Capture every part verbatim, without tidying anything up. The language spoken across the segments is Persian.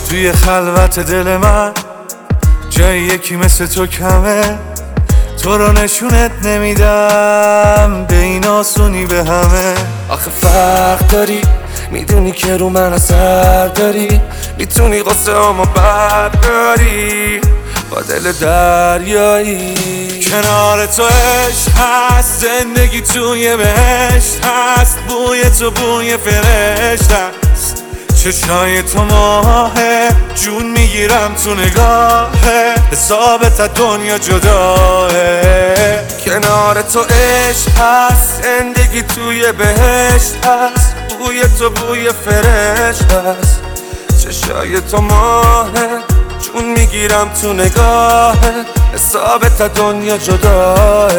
توی خلوت دل من جای یکی مثل تو کمه، تو رو نشونت نمیدم به این آسونی به همه. آخه فرق داری، میدونی که رو من اثر داری، میتونی قصه همو برداری با دل دریایی. کنار تو عشق هست، زندگی توی بهشت هست، بوی تو بوی فرشته است، چشای تو ماهه، جون میگیرم تو نگاهه، حسابت از دنیا جداه. کنار تو عشق هست، زندگی توی بهشت هست، بوی تو بوی فرشته است، چشای تو ماهه، جون میگیرم تو نگاهه، حسابت از دنیا جداه.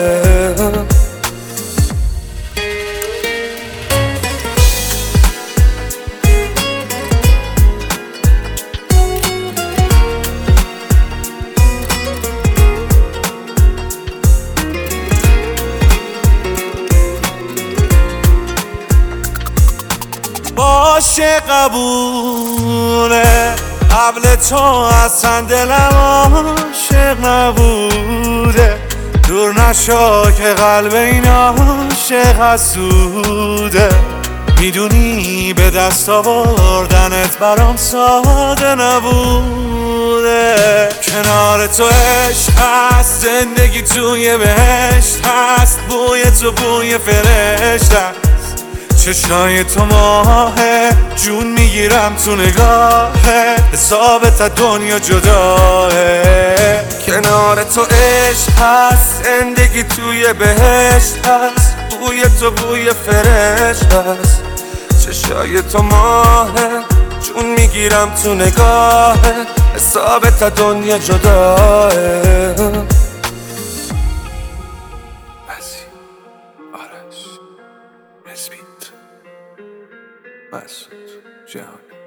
باشه قبوله، قبل تو اصلا دلم عاشق نبوده، دور نشو که قلب این عاشق حسوده. میدونی به دست آوردنت برام ساده نبوده. کنار تو عشق هست، زندگی توی بهشت هست، بوی تو بوی فرشته است، چشای تو ماهه، جون میگیرم تو نگاهه، حسابت از دنیا جداه. کنار تو عشق هست، زندگی توی بهشت هست، بوی تو بوی فرشته است، چشای تو ماهه، جون میگیرم تو نگاهه، حسابت از دنیا جداه. آرش، مسبیت، مسعود، جهانی.